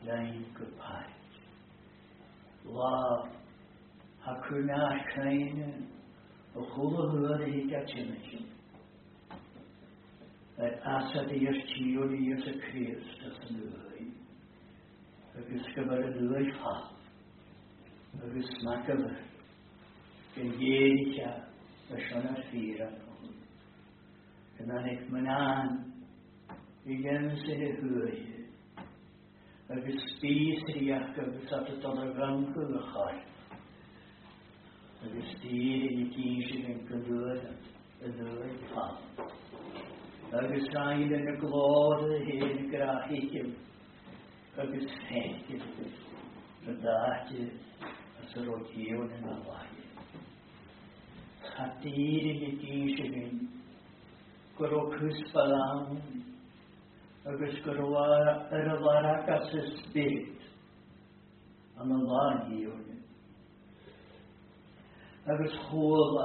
Lein goodbye. Love. Hakuna keine. Ochula höre ich atchimichin. That asa the yestiuri as a Christus and the agus gyfer y ddwy ffal, agus ma gyfer, gen gyd y sion ar ffyr ar hwn. Gyda nid mynan, i gen sydd y hwy, agus bys riach agus at y dod o'r rangl y chwaith, agus dyr i gysig yn gyfer y ddwy ffal. Agus rhaid yn y glod y hyn grahig agus hengil y dati as yr ogiwn yn alai. Chadir yn y gysig yn gyro cysbalawn agus gyro yr alarag as y spirit am y lagiwn. Agus chwla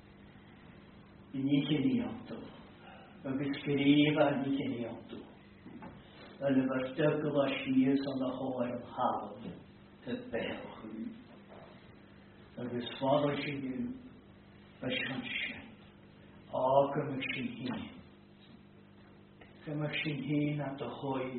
i ni cynniantol. Agus grífa ní cynniantú. Yn y fyrtygl a sias o'n y hwyr yn hawdd y belchwn. Agus ffordd o sy'n yw y siansian. O gymig sy'n hyn. Gymig sy'n hyn at y hwyr.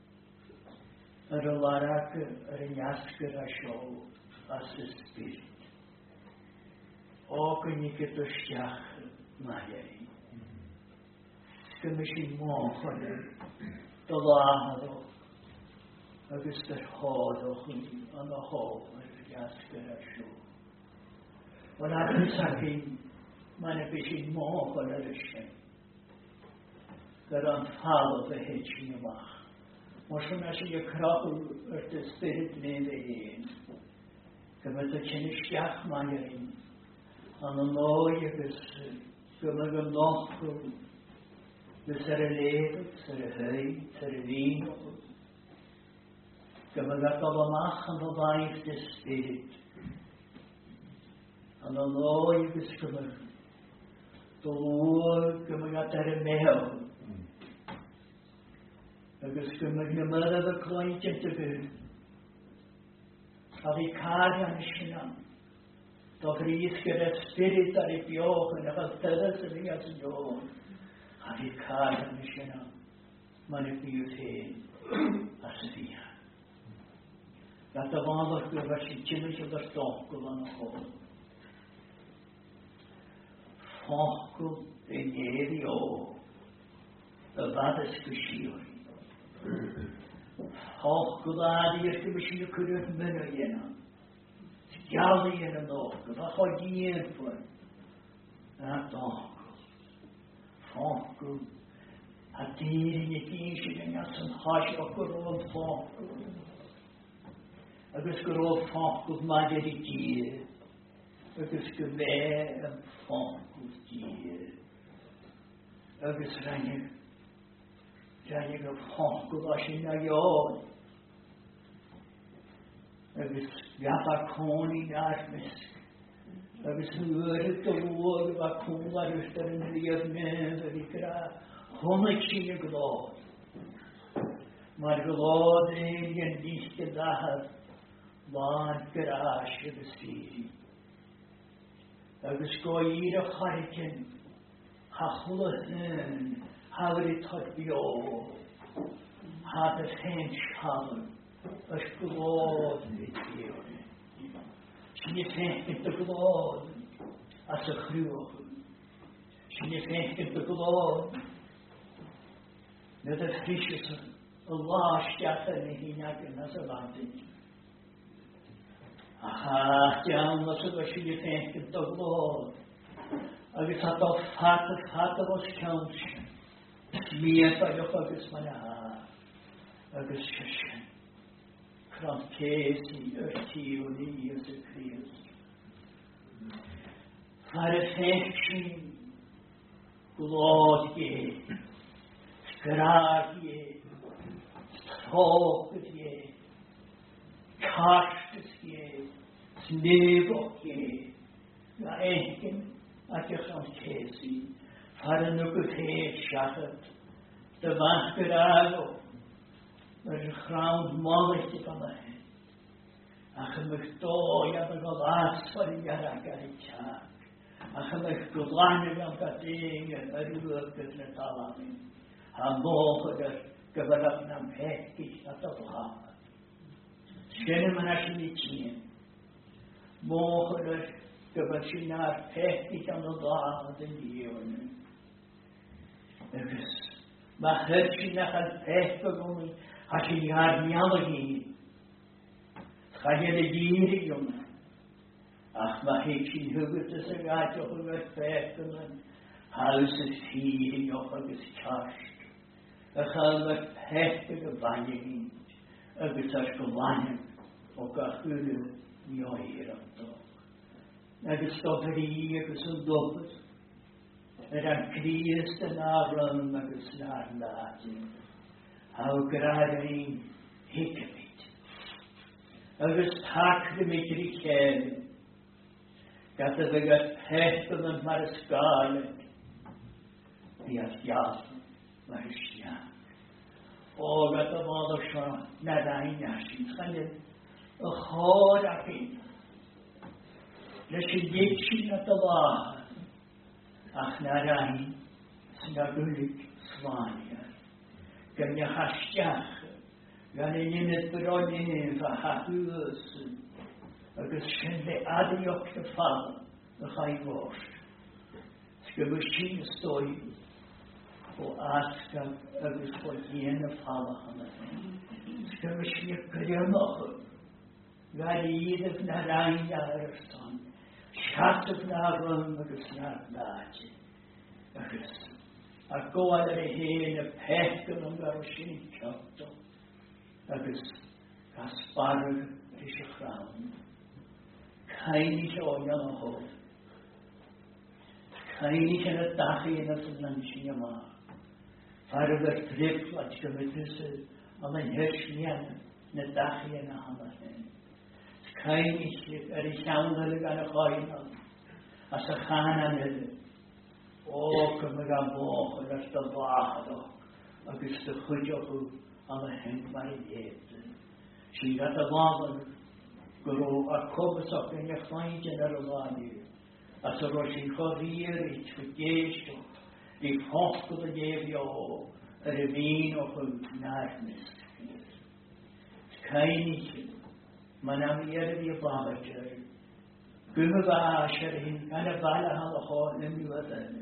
Yr y larag yr yn iasgyr a siol as y spirit. O gynnig y dwstiach mae ei. Gymys i moch o'n dylad o, agus dyr hod o'ch yn y hol yr iasgyr a siw. Wel ar yn sagin, mae'n ebys i moch o'n yr ysyn. Gyr o'n ffal o fy hyd sy'n ymach. Mos hwnna sy'n y crobl yr dy spirit neu fy hyn. Gymys y cynnystiach mae ein. An y loi agus gymys y nochol. Dus y lefel, y hyd, y fin. Gymig at o mach yn o faith dy spirit. An o loi agus gymig. Dylwr gymig at y mewn. Agus gymig nymyrdd y cloed yn dy fyr. A fi cari am sy'n Doch rhys gyda'r spirit ar ei bioch yn eich dydys yn ei as yn ddod. A fi cari am sy'n mae'n y bydd hyn as y fian. Gat y fan o'r gyfer sy'n gymryd o'r dogl yn y hol. Ffogl yn eddi o y fadys gysiwr. Ffogl adi'r gyfysyn y cwrdd mynd o yna. Jalli yn y dogl, a chod i'n ffwrdd. A dogl. Ffogl. A dyr yn y gysig yn as yn hos o gwrdd ffogl. Agus gwrdd ffogl mae wedi dyr. Agus gyfer yn ffogl dyr. Agus rhaid y ffogl as yn a iod. Agus gaf a côn i'n armysg. Agus hwyr y dylwr a cwn ar ystod yn rhyw'r nedd ar ei gra. Hwnnw sy'n y glod. Mae'r glod yn dysg y ddahad. Mae'n gras y bysiri. Agus go i'r o charicyn. Hachwl y hyn. Hawr i todbio. Had y hen sialw. Ys glod yn ei diwn. Sy'n ei fechgyd y glod as y chrywch. Sy'n ei fechgyd y glod. Nid y ffrisius y lasdiad yn ei hunag yn as y landyn. A chach iawn os ydw sy'n ei fechgyd y glod. Agus at o ffat os cawns. Miad o'i o'ch agus mae'n agus sysyn. Kran Kesi teori as a Christ. For affection, glad ye, skrag ye, stråket ye, kastes ye, snevok ye. Ja, enken at je Kran Kesi. For en uke fet sjakket, de vanskerago. yr chrawn molich i fan hyn. Ach ym eich do iad ag o lasfar i garag ar ei tiag. Ach ym eich gwlan i am gading yr yw'r gyda'r dalami. A moch yr gyfyraf na'n pegis at o blhad. Sgen yma na sy'n ei tîn. Moch yr gyfer sy'n ar pegis am o blhad yn diwn. Ygys, mae hyr sy'n ach ar pegis o'n a sy'n ar mial o gyd. Chagel y gyr i hwnna. Ach mae hyn sy'n hwgyd ys y gad o'ch yn yr pegis yn haws y ffyr i o'ch agos carst. A chael yr pegis y fan i gyd. Agos ar gyfanyn o gachwyr ni oer am do. Agos gofr i agos yn dobod. Yr am Christ yn arwm agos yn arladyn. Haw gradd ein higymyd. Agos tac ddim i gri chen. Gad y ddygad peth yn mar ysgaled. Fi at iaf mar ysgian. O gad y modd o sio na dain asyn. Chanydd y chod ac un. Nes i ddysyn at y law. Ach na dain sy'n agwlyg swania. Gynnu hastiach. Gan ein uned bron i ni fa hahwys. Agos sy'n le adiog y ffal y chai fos. Sgymys sy'n stoi o asgam agos bod un y ffal yma. Sgymys sy'n y gyrionoch. Gan i ddef na rain ar y son. Siataf na rwng agos na'r dad. Agos. A goad ar ei hen y pech yn ymgar o sy'n ciotto. Agos gasbarg eisiau chrawn. Cain eisiau oion o hod. Cain eisiau yn y dachu yn y sy'n yma. Farw yr drifl at gymrydus am yn hyrsnian yn y dachu yn y hamar hyn. Cain eisiau yr ei llawn hynny gan y choen as y chan an hynny. O gymryd am boch yn ystod bach o. Agos dy chwydio hw am y hyn mae ddedd. Sy'n gad y fawr gwrw a cwbs o'ch yn eich faint yn yr ymlaen. As yr oes i'n chorir i twygeisio, i ffosgwyd y gefio yr y fyn o'ch yn narnis. Cain i chi, mae'n am i ar y babager. Gwmw fa asher hyn gan y bala hal o'ch o'n ymwydden.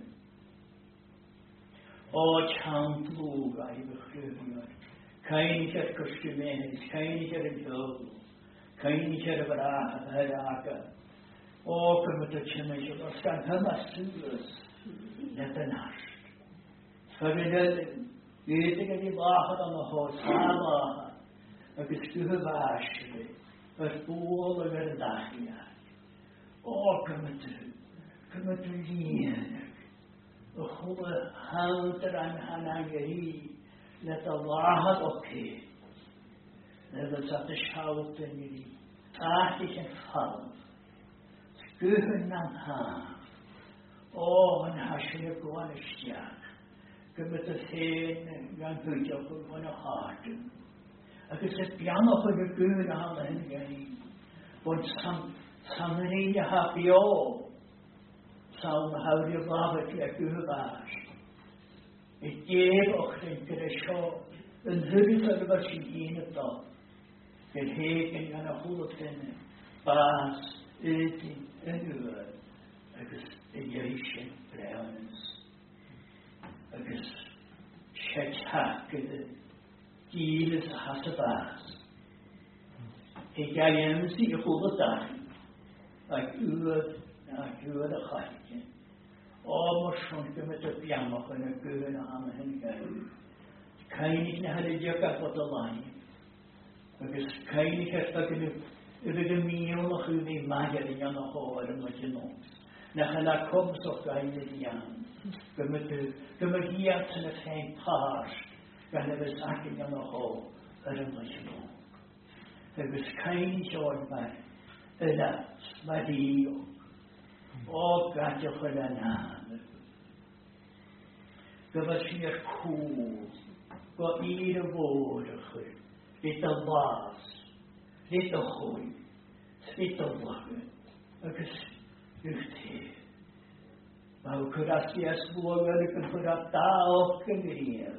O chawn blwg a i fychryddion. Cain i chi'r cwstimenis, cain i chi'r ymwydden. Cain i chi'r brach a hyr aga. O gymryd y chymysio, os gan hyma sylwys, net yn asht. Ffyrnydyn, gyd yn ei bachod am y hos, a bachod. Ac ysgwyd fasri, yr bwl ag yr dachiad. O gymryd y lien. O chwbl hawd yr anhanag ei, net y wahad o ci. Net y sat y siawt yn ei. Ach eich yn ffalm. Sgwyd na'n haf. O, yn hasyn y gwan ysdiach. Gymryd y llun gan bwydio hwn o hardyn. Ac ys y bian o'ch yn y gwyn am hyn gani. Bod samyn ein y habi o. Sawn hawr i'r lafod i agwyd fas. E gef o'ch yn gyda sio yn hyrwyd ar yma sy'n un y do. Fydd heg yn gan y hwlwg yn bas ydyn yn yw'r. Agos y ieisyn brewnys. Agos sietach gyda gilys a has y bas. E gael ymys i hwlwg dach. Ac yw'r y chwaith. O, mor sôn gymryd y biamach yn y gwyn am hyn gael. Cain i'ch na hylidio gafod y lain. Agos cain i'ch eithaf yn y miol o'ch yw'n ei mager yn yan o hor yn oed yn os. Na chala cwms o'ch gael y dian. Gymryd hiat yn y ffein parst gan y fes ac yn yan o hor yn oed yn os. Agos cain i'ch oed mae yna, mae di o gadiwch yn anhan. Gyfer sy'n yr cwl, go i'r y fod o'ch. Svita Vaz, Svita Hoi, Svita Vaga, agus Uchthe. Mau Kurasias Buaga, Kurata of Kagriel.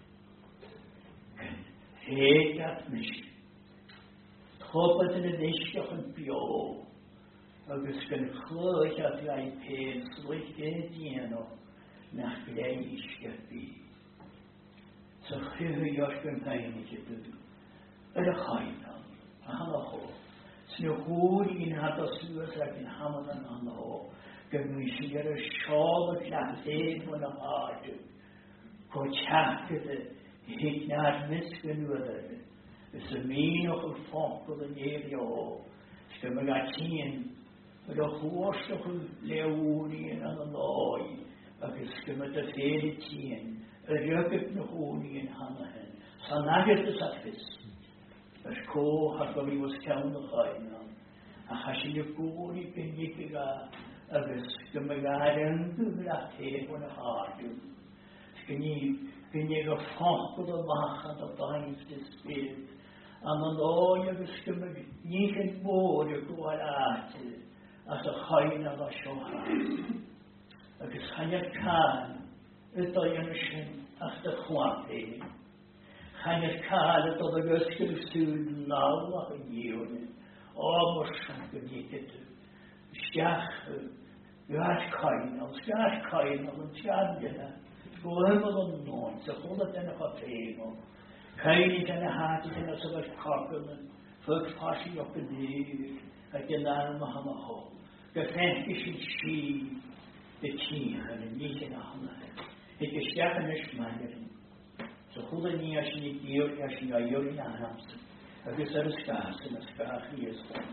Hegat Mish. Hoppet in the Nishka and Pio. Agus can close at thy pain, slick in Diano, nach Gleichgebi. So here you are complaining to do. But a Hainam, a Hamaho. Snowhoody in Hatasus like in Hamadan on the hole. Give me she get a shawl of Latin when a heart. Go chat to the Hignat Miskin with it. It's a mean of a funk for the Navio. Skimagatin, but a horse of Leonian and a loy. A skimmet of Feditin, a rugged Nahonian Hanahan. Sanagat the surface. As co Hakami was count the Hainam. A Hashiguri can Yikiga. Agus gymagaden gyda te o'n y hardw. Gynnig o ffont o fach at o bains dysbyd. Am yn oi agus gymig nich yn bod y gwal ati at y chain ag o siohan. Agus chanyer can y doi yn y sy'n ach dy chwante. Chanyer can y dod o gysgol sŵn law ag yn yiwn. O mor sy'n gynnig ydw. Stiach Gash Kainal, and Chadina, go over the north, so hold it in a table. Kaini and a hat in a sort of cockle, and first passing up the day, like the Lamb Mahamaho. The Frankish she, the king, and the meat in a hammer. It is Japanese man. So hold the near she deal, as she are young arms. I guess that is scarce, and a scarce he is for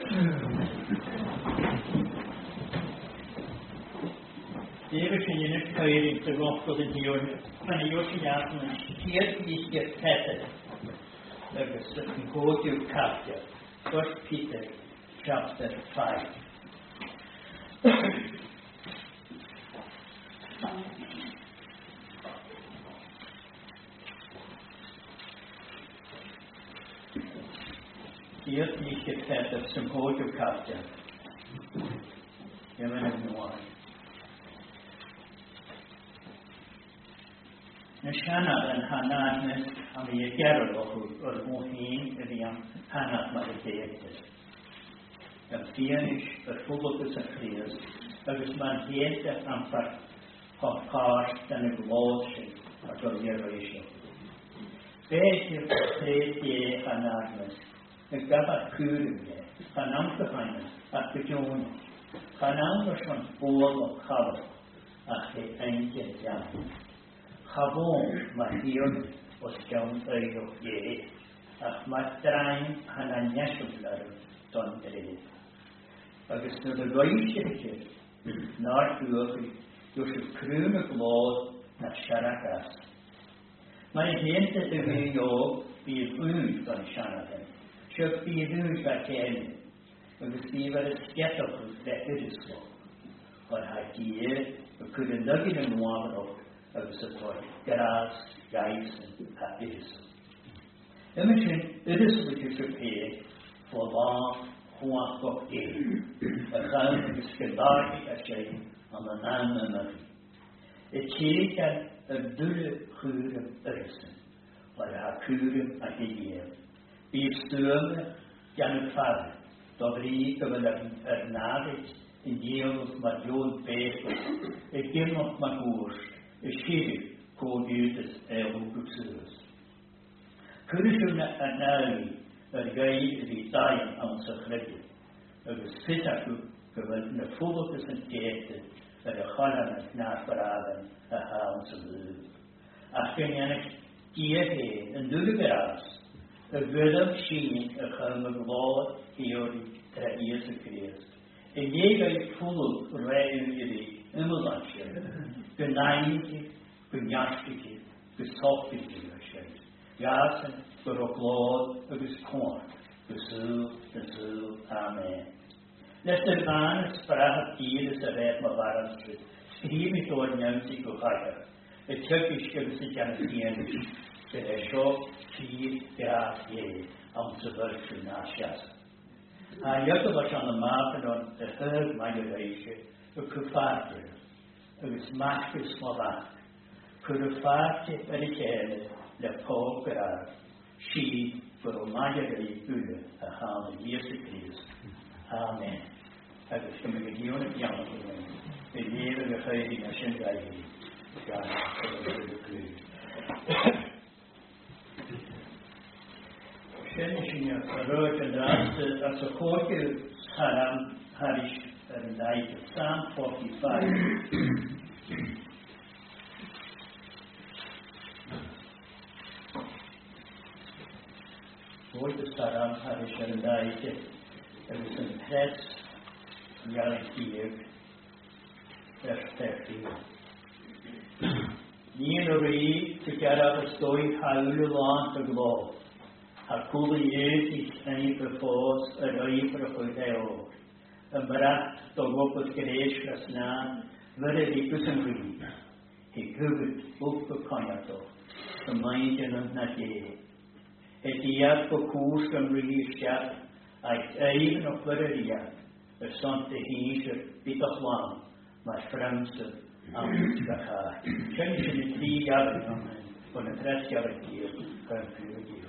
me. Even in a period to go for the deal, when a Yoshian here is get petted. There was a go to capture. 1 Peter chapter 5. Here is get petted, some go to capture. You may know why. Nashana and Hanadness on the Garrow or Mohin, the Hanat Malikated. A Fianish, a full of the Sakrias, a man yet and fact of cars and a glossy at your generation. Basic state ye Hanadness, a Gabat Kurim, Hanam the Hana, at the Joan, Hanam was on full of color, at the ancient young. Chabon Mahion was John Eiro Ye, ach Matrain Hananyashublar Don Erid. Agus to the Goyshike, North Europe, you should croon of law at Sharakas. My hint to the Yo be rude on Shanahan, should be rude by Kenny, agus be very skeptical that it is so. But I hear, we couldn't look in one of of support, grass, guys, and it is. Imagine it is what you should pay for long, one book day. A kind of skadari a shame on the name and nothing. It can a dulle kurum person, or a kurum a hidiel. Be sturm, Jan Father, Dobri, the Navis, in Yields, Majon, Baker, a game of Magours. A sheep called Judas Elbuxus. Crucial and early, a guy is dying on Sacred. It was Sitaku, who was in the full of the St. Gated, that a Holland is not for Adam, a house of the Lou. After an Giete and Dulugas, a good of sheen, a home of Lord, Theory, 3 years of Christ. A year full of rain, Good night, good yashiki, good softly, Yasin, good of Lord, of his corn, the zoo, amen. Let the man sprach Jesus a red Mavarans, Stevie toward Nancy Kuhaka, a Turkish Kibsi Janasian, gyda sio tir gradd am sefyllfa na sias. A yw'r bod yn y map yn o'r hyr mae'n yr eisiau y cyffardir, agos machus moddach, cyffardir yr eich le pob gradd, si fyr o mae'n yr eich bwyd a chan y Iesu Christ. Amen. Agos gymryd y diwn y diawn yn gwneud, y nef yn y chyd yn y sy'n gael hi, gan y gryd. Sen sy'n yw'r rhaid yn rast at y chorgyr haram harish yn daig Psalm 45. Chorgyr haram harish yn daig agos yn pres yn gael ei gyr ers Ni'n o'r ty garaf ystoi hawl y lant y glof. A cwbl i llynnu byffos yr o'i brachwyd eo. Y mrat dogwb wrth gyreis glas na, fyr yr igwys yn rhywun. He gwybod bwg y coiato, y maen yn yna de. E diad bo cwrs gymryd i siap, aeth eifn o fyr yr iad, y sont y hys yr byddoch wan, mae'r fframsydd am gachar. Sy'n sy'n y tri gafod yn hyn, bod y tres gafod gyr, gan ffyr gyr.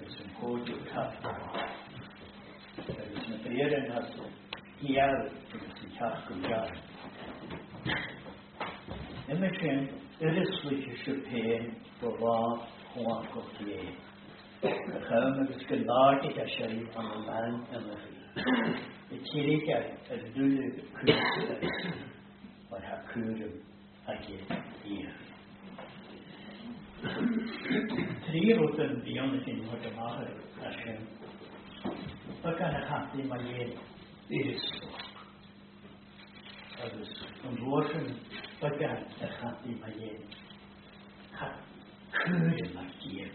agus an códú tafta. Agus na bréirean has hiar agus an teach go gar. Imagine irisluiche siwpéin go bhá chuan go lé. A chum agus go láirdig a séí an an man imachí. I tírig a dúile cúrsa or ha cúrum a gé ír. Trí rútan bíonacin hod a máthar a sin. Bagan a chantí ma lé irislu. Agus an bhórsin bagan a chantí ma lé. Ha cúrum a gé.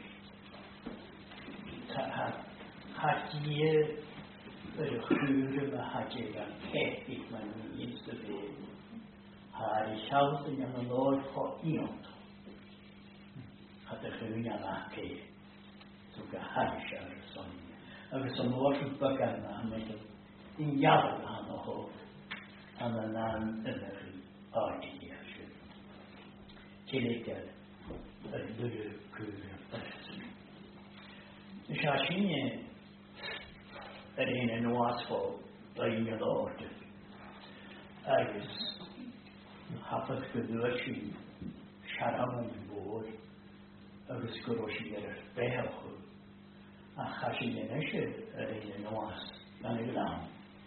Ha gé yr chwrw a hageg a pethig ma'n ys y fe. Har I siawt yn yn lor cho iont. Had y chwrwn a lake. So ga harish ar y son. Agus am lor sy'n bygan na hynny. Yn iawn am o hod. Am y nan yn yr ardig ar sy'n. Tilegad yr dwyr chwrw ysyn. Nes a sy'n in an wasful playing the Lord. Agus hapad gyda'i siaram yn bwyd agus gwrosi ar y behelchw a chasyn yn eisiau in an was gan y glan.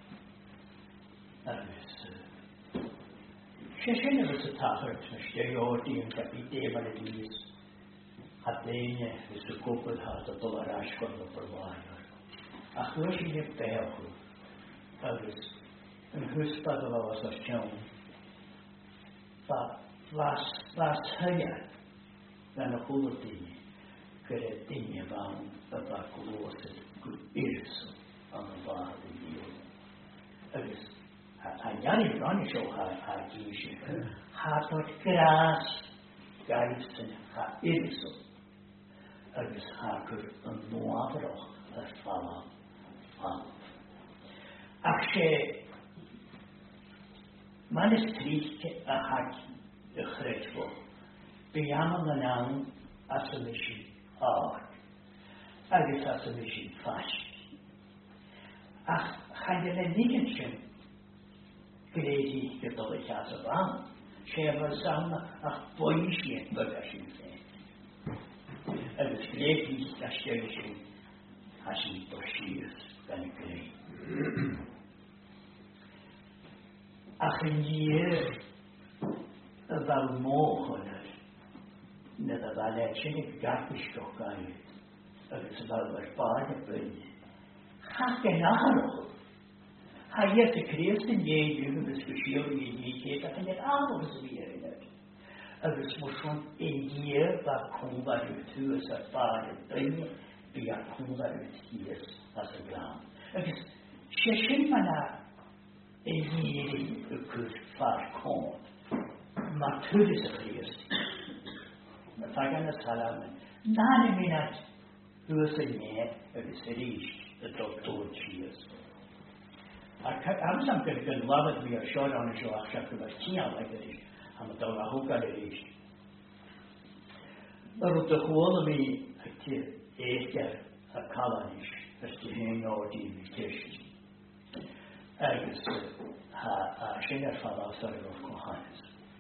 Agus sy'n agus y tachart na stereodi yn gabi def ar y dys a ddeine ys y gwbl had a dol ar asgwrn o byrwaio. Ach was je niet behelpen. Dus een husband was als John. Was hij dan een goede ding. Kere dingen van dat geloofde goed is aan de waarde die. Dus hij jaren lang zo haar kiesje. Had dat gras geïsten haar is. Dus haar kur een noaverig het vallen. Ach sé man is triste a hak de chrétfo. Bejaman an an as a mishi ard. Agus as a mishi fash. Ach chagele nigenschen grédi gedollich as a bam. Séfa samna ach boisje bögashin fe. Agus grédi a stérishin hasin doshir. Ach yn gyr y fel moch yn y fel eisiau i garpysgo gael agus y fel yr bad y bwyd. Chach yn arol. Hayet y Christ yn ieid yw'n ysgwysio i ieid ac yn yr arol ys fi ar yna. Agus mwyswn yn gyr fa cwmbar yw tŵs ar bad y bwyd by a cwmbar yw tŵs as y glan. Agus sy'n fyna y gyd y gwrdd far cwnd. Mae tŵdys y Christ. Mae fagan y salam yn na'n y minat hwys y nie agus yr eist y doctor cheers. Ac amsam gyda'n lafod mi o'r siod o'n y sio ach siarad gyda'r tial ag yr eist. Am y dawn a hwgar yr eist. Mae rwyd y chwol y mi eithgar y calan eist. Ysdi hyn o dyn i tysg. Agus sy'n ar ffaddas ar yw'r cwhanes.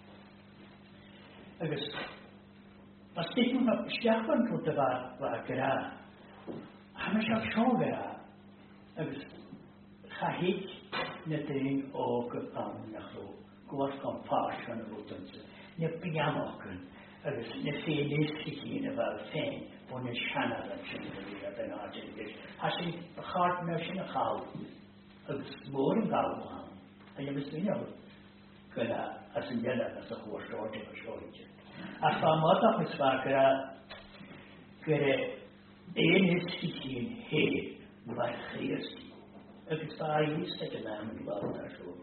Agus, mas dych nhw'n stiachban rwyd y fa gyda. Ham eisiau sio gyda. Agus, chahig na dyn o gyfan na chlw. Gwas gan pas gan y rwyd yn sy'n. Na biamog yn. Agus, na ffeilus i hyn y fel ffein. Bod yn sianad yn sy'n dweud yn adeg. Has i chart mewn sy'n y chael. Agus môr yn gael o'n. A yw'n ysgrifennu o gyda as yn yna as y chwrs o'r o sioed. A fa mod o'ch ysgrifennu gyda ein ysgrifennu hyn mae'r Christ. Agus fa i ystod yna yn gweld ar siw.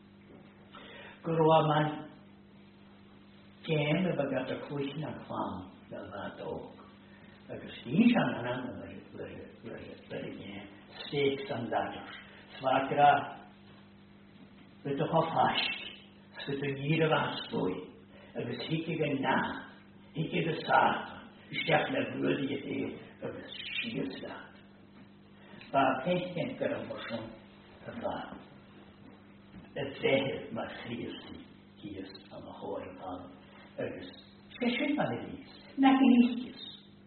Gwrwa man gem y bygat y cwysyn yn chlam fel fa dog. Agus di sian yna yr gem steaks and ladders. Svagra bydd o'ch fasg, sydd yn gyr o fasbwy, agus higig yn na, higig y sat, ysdiach na bwyd i ydw, agus Siasland. Ba peithgen gyda mosion y fan. Y ddehydd mae Christi hys am y hwyr y fan. Ygys, sesyn fan y lys, nag yn eithgys.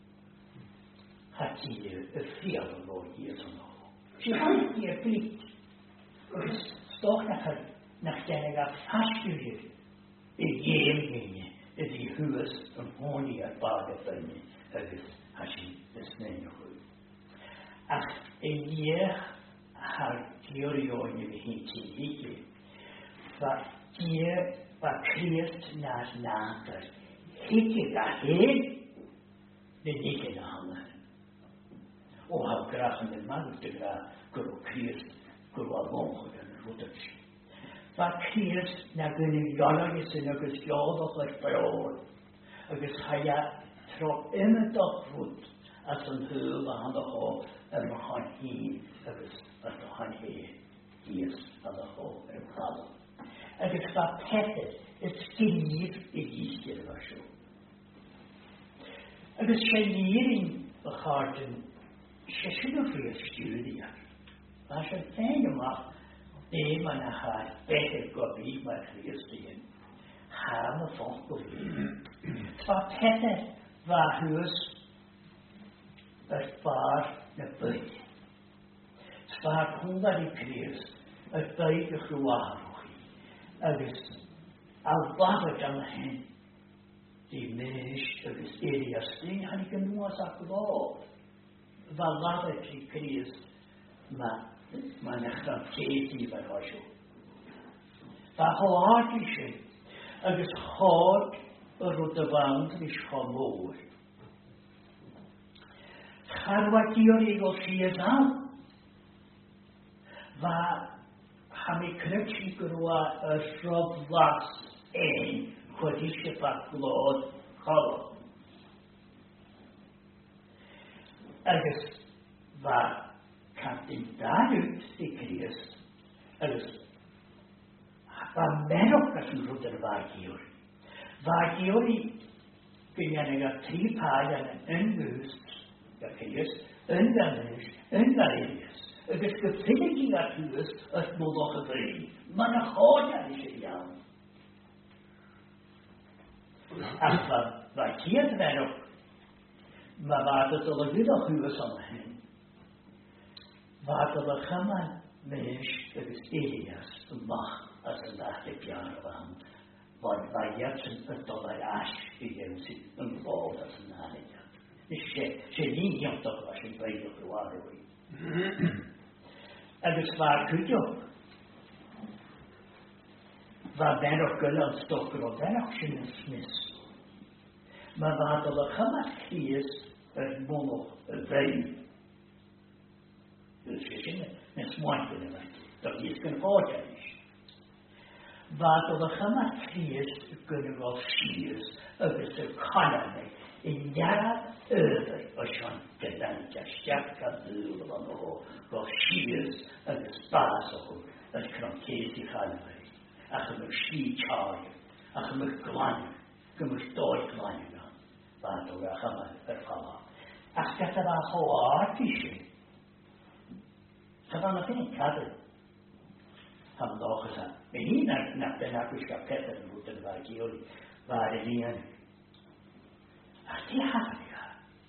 Hati y ffial o lo hys o'n o. Si hwyr i'r blit. Ygys, stoch nach denig a ffasgwyr y gêm gynnu ydy hwys yn honi ar bag y ffynnu ygys hasi ysnein o hwyr. Ach iech har diorioen i fi hyn ti'n higi. Fa Christ na'r nader higi a hyn nid higi na hana. O haw grach yn ymwneud â gra gwrw Christ gwrw a monchod yn rwydych. Fa Christ na gynnu iolagis yn agos ioddach ar beol agos haia tro ymwyddoch rwyd as yn hyl a han o ho yn mochan hyn agos ar mochan hys a ho yn chal. Agos fa pethau ysgynnydd i gysgyd yma siw. Agos sianirin y chardyn sesyn o ffri'r stwdiad. Fa sy'n tein yma Eén maar naar haar eigen kopie, maar Christen. Haar me vond kopie. Wat het waar huis het paar naar buiten. Waar kon dat die Christ het buiten gewaarlogie. Dus al wat het dan hen die mens dus Elias ding had ik een mooi zak geloofd. Waar wat het die Christ maar mae'n echraf teiti fe hosio. Fa hoad i si, agos hoad y rwyd y fand mis chomwr. Charwad dior i gol si as am. Fa ham i cryg si gyrwa y sroflas ein chwyd eisiau bach glod cholod. Agos fa Captain David i Christ, agos, fa merwch as yn rwyd yr fagiwr. Fagiwr i gynnig a 3 pad yn gwst, y Christ, yn gymys, yn gaelius, agos gyffydig i at hwys ys mwddoch y bryd. Mae'n achod ar eisiau iawn. Ac fa tiad merwch, mae fad y dylygyd o hwys o'n hyn. Wat er gaan mens is Elias mag as een dachte jaar van wat wij jetsen het tot een as die zit een vol as een aanja. Dus je niet hebt toch als je bij je geworden wordt. En dus waar kun je? Waar ben je kunnen stoppen of ben je geen smis? Maar wat er gaan is het monog wij. Dus je ziet het mooi kunnen dat is een voordeel. Wat er gaan is kunnen wel sies over de kanen in jaren over als je het dan just kan doen dan wel sies over spaas dat kan keer gaan. Ach je moet schietjaar, ach je moet klanen, je moet doorklanen dan. Wat er gaan ervaren. Ach dat er wel hard is. Saban natin ikadal. Hamdo kasa. Meni na penakus ka keta buta ba kioli ba relian. Ati haria.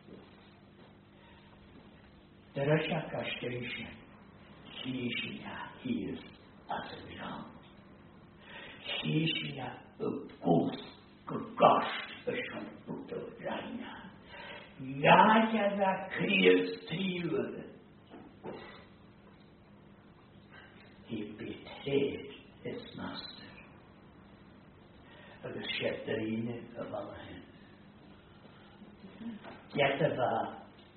Derasha kastation. Kishia is asbiram. Kishia upus gast beschon buta raina. Ja da kriegstriwe. He betrayed his master. Agus shetterine of alla hen. Jätteva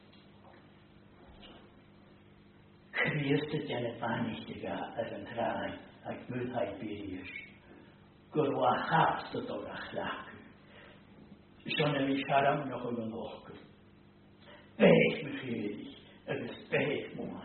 Christet jene vanitiga as en trai ag mulhai birius. Gurwa haast het og achlaku. Sonne vi sharam nog om nog. Beeg me gedig, agus beeg mooi.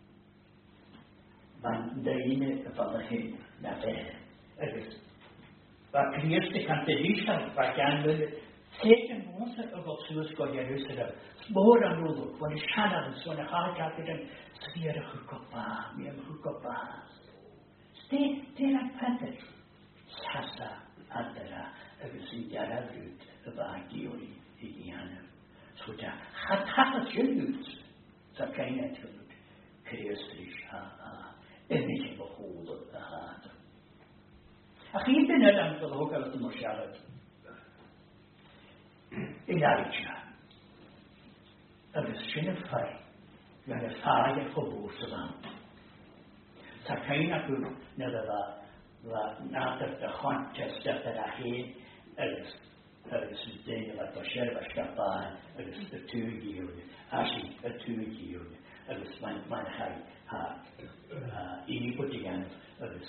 Van de ene van de heen naar verder. Het is wat Christus kan te liefst, wat je aan wil, zeker once I got to go Jerusalem, more and more, when the shadows, when the heart happened, Sphere Hukapa, Mim Hukapa. Stay like Patrick. Sasa, Adara, everything that I read about Giori, Idiana. So that had tributes, the kind of tribute, Christish, image of a hold of the heart. I keep in it until the hook of the Moshavet. Elijah. Of the sin of fire, you had a fire for both of them. Sakaina could never not of the contest that I had as the day of the Sherba as the 2 year, Ashi, a 2 year, as my high, put together of this.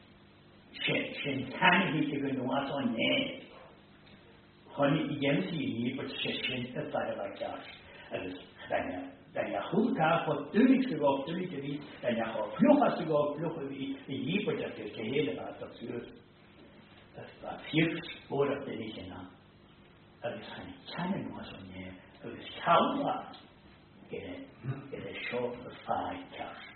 Shintani, he could not on name. Honey, Yemsi, but Shin, a fire like that. As dan je goed gaat voor duidelijk te op duidelijk te wie, dan je gaat vluggen te op vluggen wie, die wordt dat je hele wat dat zuurt. Dat was 4 woorden te liggen aan. Dat is geen kennen was om je, dat is koud in een short of 5 kast.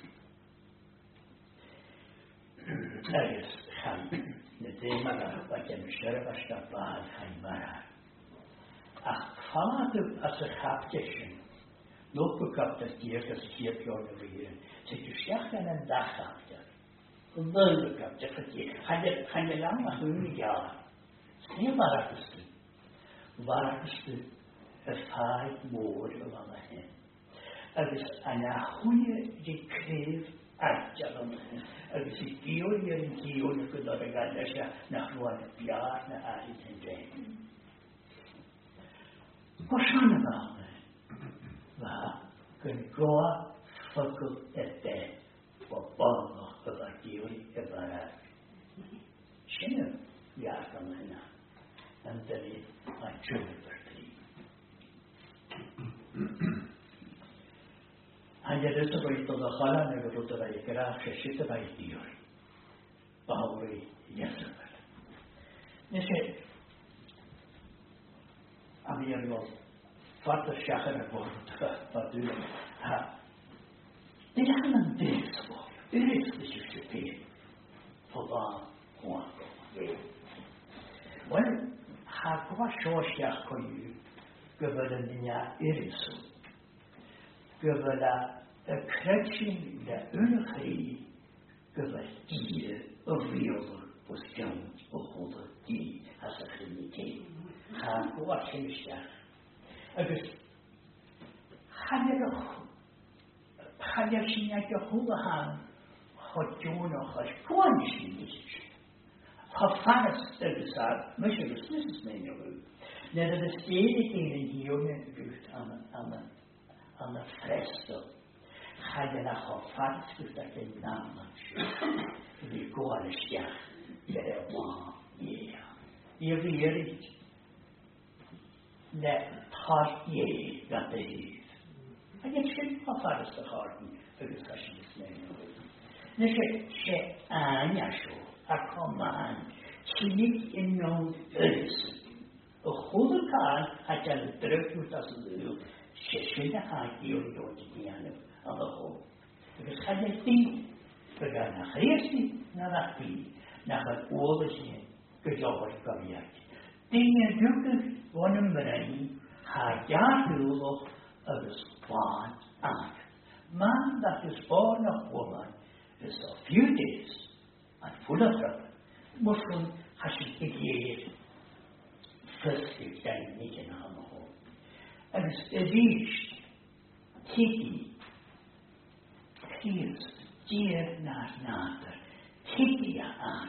Dat is gaan, de thema wat je misschien was dat waar gaan maar. Ach, vader als een hapje. Nog bekend dat hier dat hier pionnen weer. Zit je slecht aan een dag achter. Wel bekend dat het hier. Ga je lang maar hun jaar. Nee, waar is het? Het 5 woorden van de hen. Het is een goede gekreef uitjaren. Het is een keer in keer dat ik aan deze naar wat jaar naar uit en denken. Waarschijnlijk waar kun goa fakul ette voor ballen over theorie en waaruit. Schinnen ja kan men en dat is mijn tjumpertrie. En je dus ook iets tot de gala en we doen dat je graag zitten bij theorie. Behalve jezelf. Dus aan je wel vader schacheren wordt wat u ha. Dit is een deel voor. U is de justitie voor waar gewoon. Wel, ha qua shoshach kon u geworden ja irisu. Geworden een kretching de unigheid geworden die overjoger position behouden die als een genieten. Ha qua shoshach. Agus Chadar sin ag a hulahan chod Jonah chod gwanis sin nisich. Chod faras agus a mysig agus nisig mewn yw. Nid yd y stedig ein yn hiwne gwyth an y fresto. Chadar a chod faras gwyth ac ein namach. Fi gwael ysdiach. I'r e wan. I'r fi erig. Ne thar ye that they use. I get shit off out of the heart for discussion this name. Nisha she anyasho a command. Chinik in no earth. A whole card at a direct with us little. She should have your Diana on the whole. Because had they think, but I'm not hasty, not that be, not all the same. Good job, what come yet. Dingen dukken van een brein, haar jaardoel of de spaan aan. Man that is born of woman is a few days and full of trouble. Muslim has she gegeven, firstly, dan niet in haar hoofd. En is reached, tiki, kies, dier naar nader, tiki aan.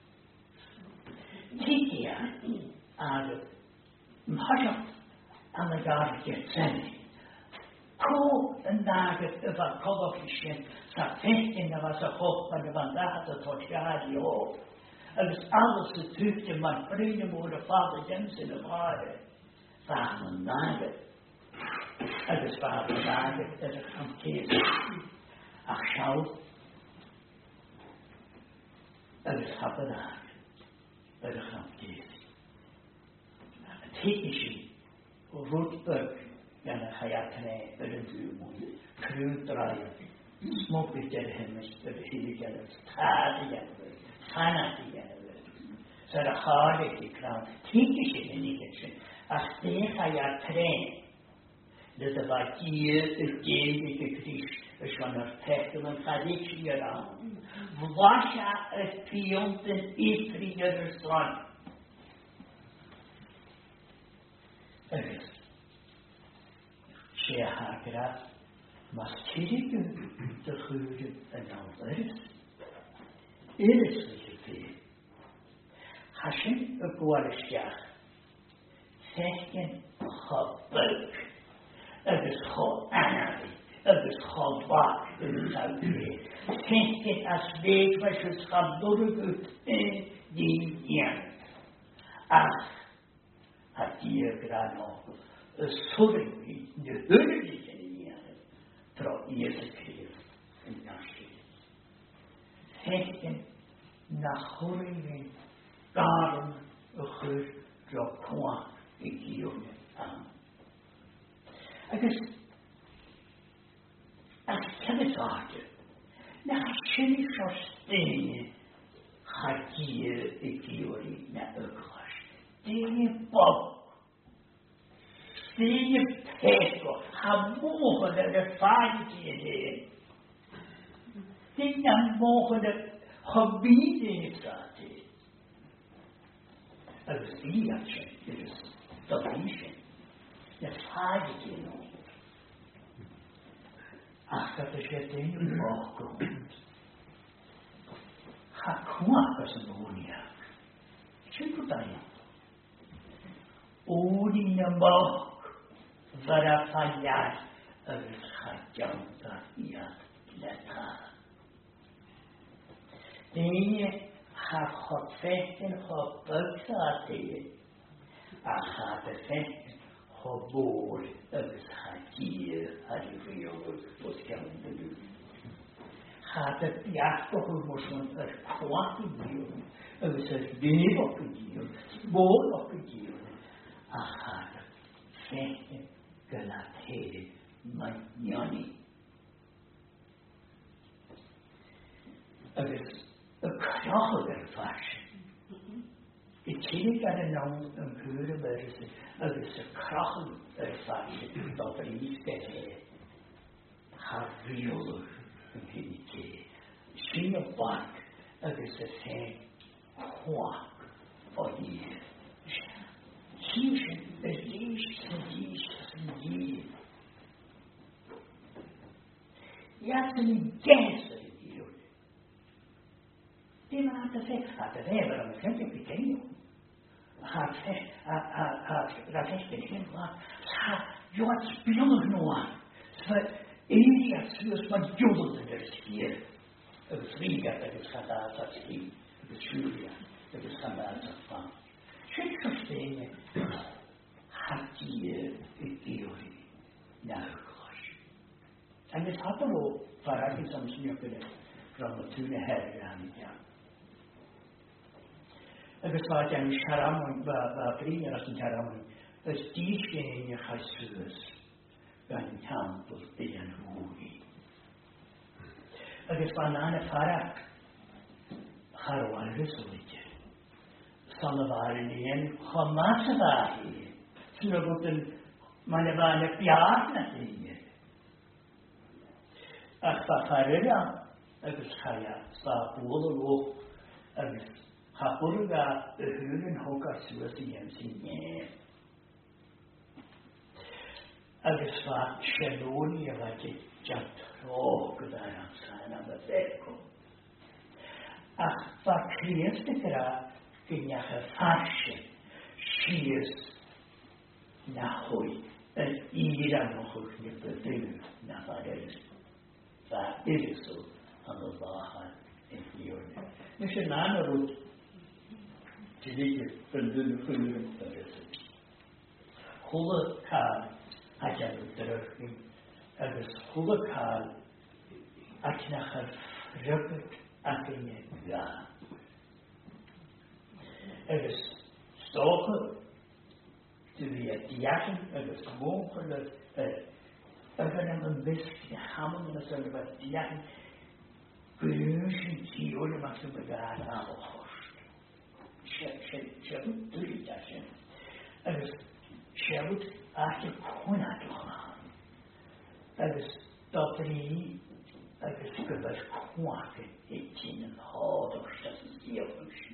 Tiki aan. Mhashaft an the garden Gethsemane. Ko and nagget of a collocation, sa festing of us a hope and the bandata tortiadio. And as alles the truth in my freedom or the Father Jensen of Harvard. Father nagget. And as Father nagget as a comtase. A shout. And as Habanag. As a comtase. Technischen Rutberg gan y chaiatane yr yn dŵmwy, crw draif, smogwyd yr hymys, yr hyd gan y tad i enwyr, sanat i enwyr. Sa'r y chordig i grawn, ti'n gysyn yn ei gysyn, ach de chaiatane, dyda fa gyr y gyd i gygrys, y sion o'r pechel yn chadig i yr awn. Fwasha y piont yn eithri yr yslan. Ygys. Se hagrad, mas tyrig dy chwyd yn awdyrys. Yrys ydych chi. Hasyn y gwalysgiach, sechgen chobyg, ygys cho anafi, ygys cho bach yn llawdri. Sechgen as feg mae sy'n chabdwr y gwyd yn ddian. Ach, a di'r gran o y swring i ny hyrwyd yn ei dro i'r cyr yn nasgyd. Sechgen na chwrin garn y chwyr dro cwa i giwn am. Agos, as cefysardyr, na chysyn i sostyn chadir i giwn na yglas. Dyn bob. Dyn pego. Ha mogen y ffaid i hyn. Dyn na mogen y hobyd i ddati. Ys i atyn, ys dodysyn. Y ffaid i nhw. Ach, dat is het ding in mogen. Ha kwak as een onia. Sien goed aan jou. Onie na moog. Waar a fallar ys chadjanta iad leta. Dyn ha chofechen chobygsa a dyn. A ha befechen chobor ys chadir ar y fiolwg bod gawn y lwyd. Ha dy biach o hwnnw yr cwat i diwn, ys yr fydd o gydiwn, bod o gydiwn, a ha dy fechen gyda te mae nioni. Ys y crochog yr fashion. I tyrig ar y nawn yn hwyr y myrys, ys y crochog yr fashion o bryd gyda ha fiolwg yn hyn i te. Sy'n y bag ys y lle chwag o i'r. Sy'n y dys yn dyn. Ias yn ei ges yr idiwn. Dim at y fe, at y fe, fyr am y ffendig i genio. At fe, at rafechyn hyn, ha, joat sbiolwg nhw an. Sfa, eiri at sbios ma'n diolwg yn yr sgir. Ygys rigat ygys chandas at sgir. Ygys siwria, ygys chandas at fan. Sy'n sostene, hadir y giori nawr glas. Ygys hadar o farag i samsynio gyda gron o tŵn y heri am i dian. Ygys fa dian i siaramwyn, fa brin ar as yn siaramwyn, ys dis gen i chaiswys gan tampl dian hwgi. Ygys fa na'n y farag harwan ryswydir. Son y far yn un chomas y far i. Sy'n o gwyd yn ma'n y fan y biad na ddyn. Ach fa ffarir am ygys chaia fa bwol o lwch ygys chapwr yga y hwyr yn hwg ar sŵas i am sy'n nef. Ygys fa sieloni y fa jatro gyda'r amser am y ddecw. Ach fa crias gyda gynnach y fashion sias na hwy yn ir am ochwch ni bydyw na fares fa irisw am y fahan yn diwrn. Nes yn an o'r wyd dydig byndyn chwyr yn fares. Hwla cael ajan o dyrchyn agos hwla cael ac nach yr ffrybyd ac yn ei ga. Ygys stocha studeer diaken agus móchel gan an bisk hammen as an wat diaken grúsin tíole mag se begaad aan de host. Ze moet drie dat zijn. Dus ze moet achter kona gaan. Dus dat drie dus geweld kwaken in een houders dat is heel goed.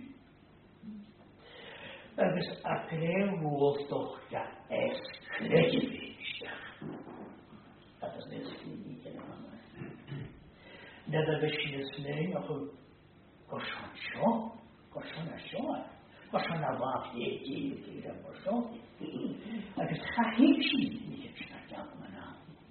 Dus akre woord toch ja es kreeg. Dat is niet in een dat is dus nee nog een koshon koshon na wat je dat koshon dat is gehitje niet het staat maar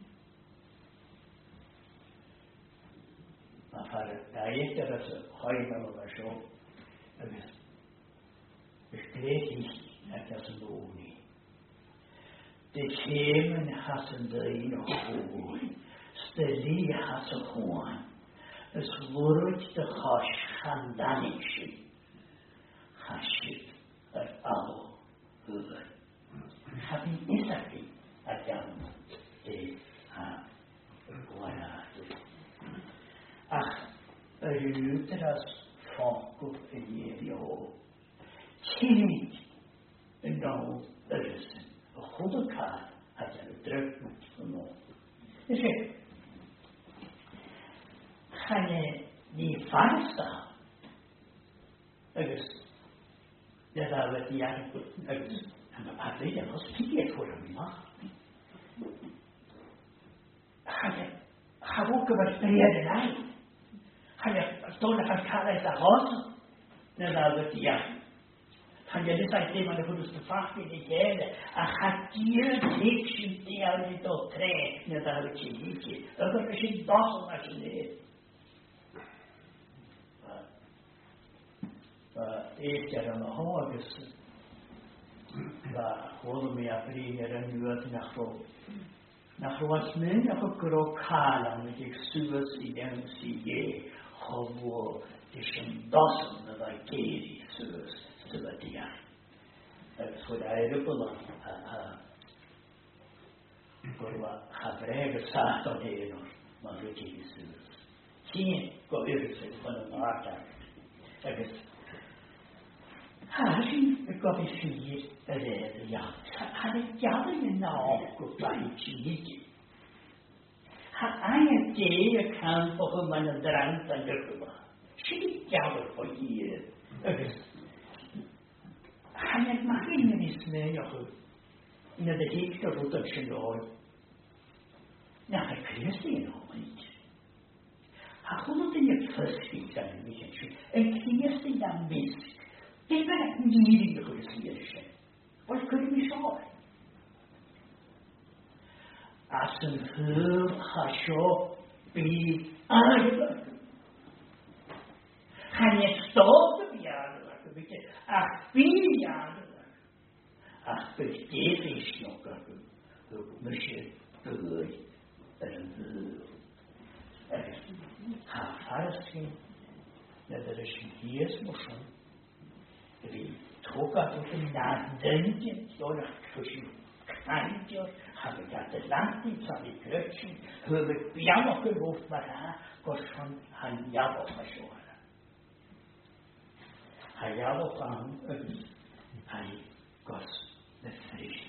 maar daar is er dat gooi maar wat zo dat is kreeg dat is een doel de chemen hassen de in hoor steli hassen gewoon es wordt de hash khandanische hashit het al hoor happy is happy ajam ach ruutras fonko video chimit en dan is een goede kaart had je druk moet vermogen. Dus ga je die vasta dus dat we die aan het en dan had je dat als piek voor hem mag. Ga ook wat spreken uit. Ga je tonen als kaart uit de hoofd dat we die aan han je dit uit thema de goedste vraag in de hele gaat hier niks in die aan die tot tre net daar het je dat is een dag als je dit ik er aan de hoogte hoorde me april en nu het nach wat men nog krokala met ik stuurs idem sie gewoon is een dag dat ik keer stuurs sebatia voor de aeroplan korwa habrega sato heenor maar het is zie ko is van een aardig het is ik heb het hier ja had ik jaren nou kopje hij je kan voor mijn drank en de zie jou voor hier hij mag niet meer in de heekte rotation door nou hij kreeg die nog niet hij kon het in je verschiet zijn en kreeg die dan mis die ben ik niet in de goede wat kun je me zeggen als een heel gasho bij aangelegd ga je stoppen bij aangelegd weet je ach wie aangelegd ach besteed is nog misschien terug ha farsi dat is hier motion die troka tot een nadenken door tussen kantjes heb ik dat de land niet van die krutje heb ik jammer gehoord maar hij was van een jammer geschoren hij jammer van hij was bevrijd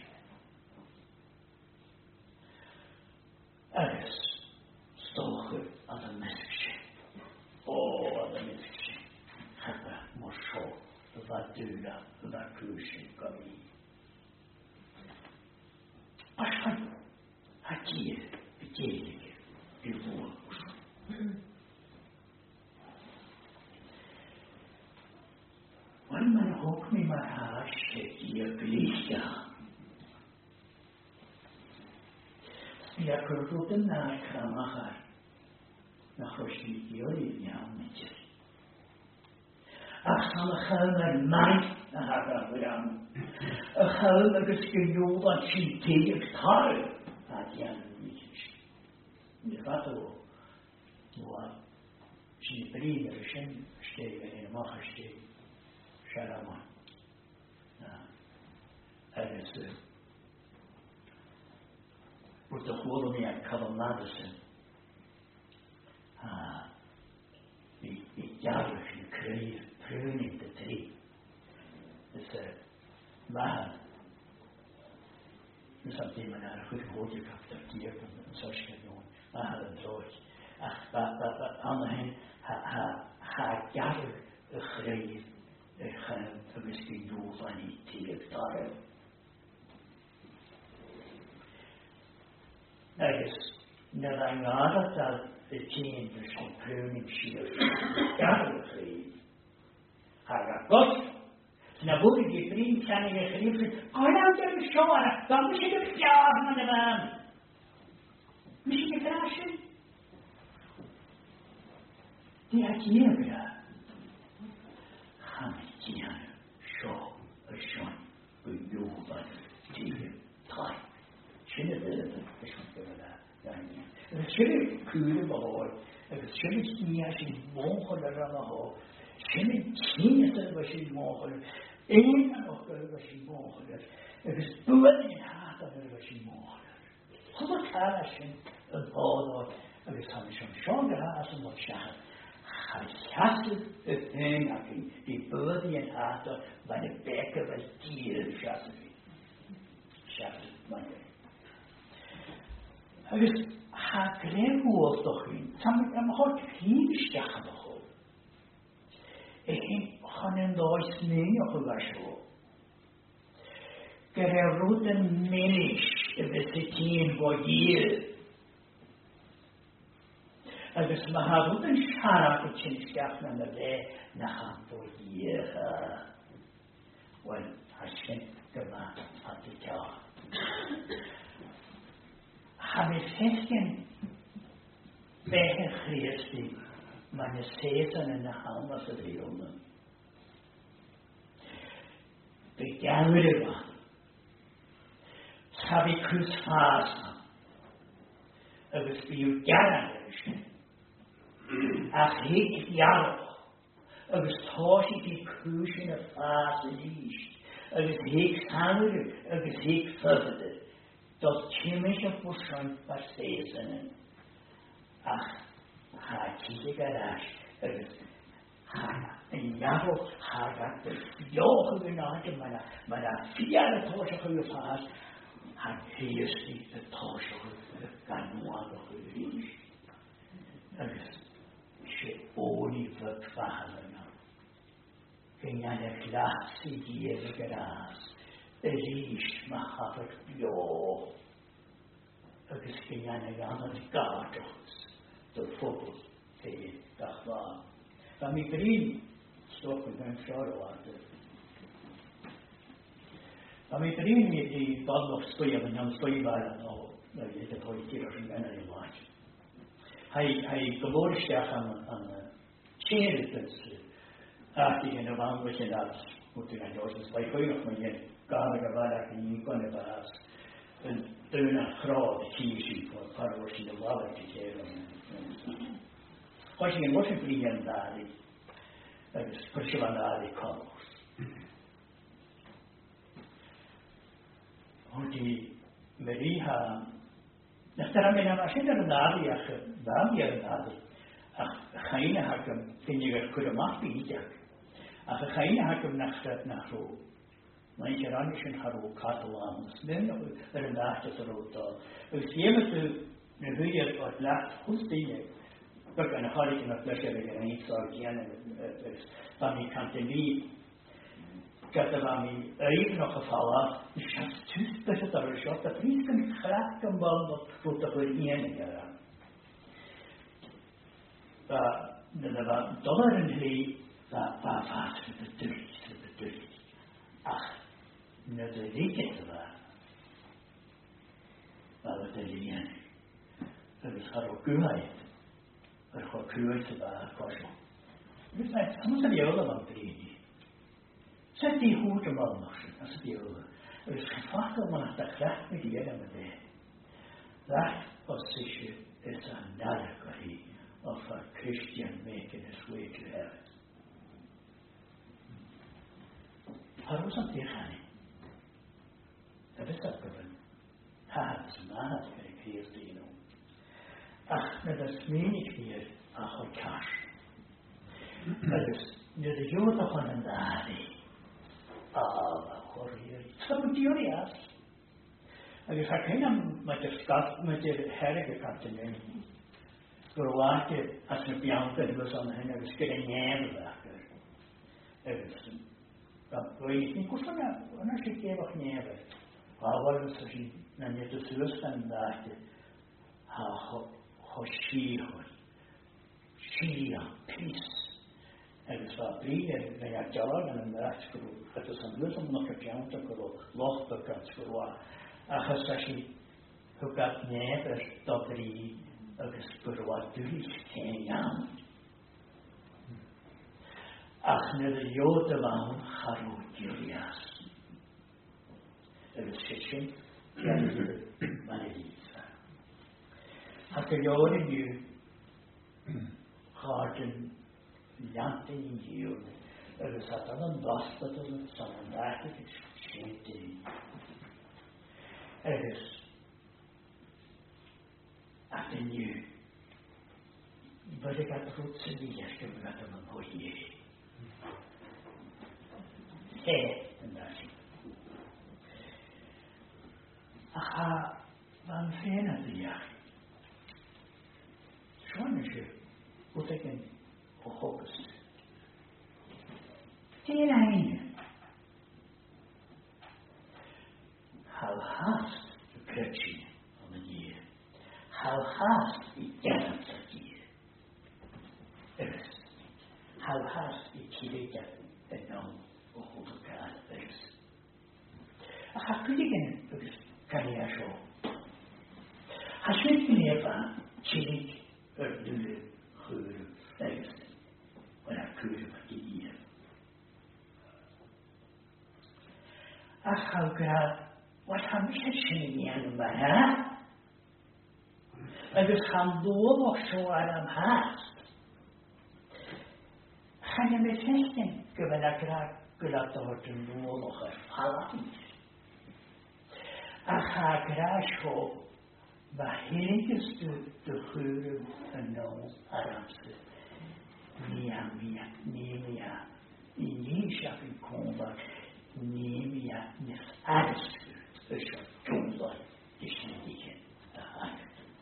is stogen aan de mensje aan de mensje hebben moest wat duurde wat kruisen kan je als van had je betekenen die woord wanneer men ook niet meer haast je plicht ja kroot de nakramer nach roshni yori yametje ach han gaan mij naar gaan gaan dat is gejoeld dat je tegen haar dat ja niet de vato wat je primer shen steken in mag steken shalom het is with the whole of me and cover Madison. The Yahweh created pruning the tree. It's a man. There's something when I could hold you up to gear and such kind of I had a thought. But on the hand, ha gathered the grave, the hand of his doel van die tegenstaren. Er is net aan dat de change van pruning shield gathered the grave. Ha God. Na boek die vriend zijn je geliefd. Kan nou de show, dan moet je de jaar met de man. Misschien je crashen. Die had je weer. Gaan je show, show, you but die time. Schöne Bilder, das schon gehört. Ja, schöne Kühle behoort. Het schöne Niaschen mogelijk allemaal. Schöne Tieren was je mogelijk. Eén en nog was je mogelijk. Het is boven in hart dat was je mogelijk. Hoe kan als je een oorlog, het is aan zo'n schoon gehaald en wat zeggen. Hij had het ding, die boven in hart, waar de bekken was dieren schatten. Schatten, man. Het is haar kreeg toch in. Samen met God hielstjagen begon. Ik kan een doos meer gewassen. Geroten menisch, we zitten voor je. Het is maar geroten scharak, het is niet naar de naar voor je. Want als je gemaakt had ik jou. Habe fesken welche Christi meine Season in der Hammer verließen. Begärde war. Habe ich Kussfasen. Aber es bin gerne nicht. Ach, ich ja. Aber es tausche die Küche in der Phase nicht. Aber es hegt Hammer, aber es hegt Förderte. Dat chemische Verstand versehen. Ach, die Garage. Ein Jahr hat das Joch genannt, meiner vierte Tasche gefasst, hat hier die Tasche ganz nur gehört. Das ist ohne Verfahren. Ging eine Klasse, die ihr Gras. Riecht mag het bio. Het is geen andere kaartjes. De foto's tegen dat waar. Van mijn vriend stoppen mijn vrouw water. Van mijn vriend die bad nog stoeien, en dan stoeien waren al. Dat is het ooit keer als een bijna laat. Hij geboortestag aan Tjeren, dus in de wand was je dat. Moet je naar Jozef, bij goeie nog maar je. Gaven waar ik niet kon baas. Een deuner groot kiesje voor parels in de wallen te geven. Als je een motion vliegen daar, dat is verschillende kolors. Hoe die Maria, dat er aan een machine naar die ach, geen hakken, vind je er kunnen maken, ach, geen hakken naar zo. Mijn Geranischen hadden Catalans, men er lachte erover. Dus iemand nu weer wat lacht, goed dingen. Dat kan had ik nog lekker weer niet zo gerne. Van die kant niet. Ik had er van die even nog gevallen. Ik had thuis dat het er is. Dat is een graag kan wel voor te verenigen. De dollaren die waar was het bedoeld. Ach. Net de rieken waren. Maar wat is het? Dat is gewoon kuurheid. Dat is gewoon kuurheid te waren. Dus dat moet je allemaal drie. Zet die goede man nog zo. Dat is die oude. Het is gevraagd om naar de kracht met die ene meteen. Dat position is another way of a Christian making his way to heaven. Waarom is dat tegen? Dat is dat gewoon. Het is maar het werk. tíostí ach na the smínig here a chod cash. Agus na the youth of an andadi chorrier some durias. Agus ha keinam met the Scot met the herige captain Gorwake as na bianca was on hen agus getting name backer. Agus we think ona she gave of neve. Awal so she na net to susan dachte ha she peace. Agus var blir när jag jagar en märkt för att som lösum nog att jag inte går lost på att skulle achassashi hukat never dobri agus skulle dulis kenyan ach ne de jode van haru Julius agus shitchen manelisa hat er jode nu harden Jante in you, er is at an hospital, some dramatic shitty. Er is at the new, but I got the roots in the yesterday, we got them on Hoye. Hey, and that's it. Aha, van Fena the Yach. Schwanische, wo taken. Focus. How hast the preaching on the year? How hast the gathered the year? Eres. How hast the kirega and now o God eres. A hakudigen because kariasho. Hashit neva chilik erdule hur eres. When I could have given you. How God, what I'm saying, and I just have the work so I'm hast. I am thinking, given a crack, good at the heart and the wall of her falling. I have crash hope, but he is to the Huru and no Arabs. Mia, i shopping combat, Mia, Miss Attitude, the shop, Tumba, the Shindigan, the Hunt.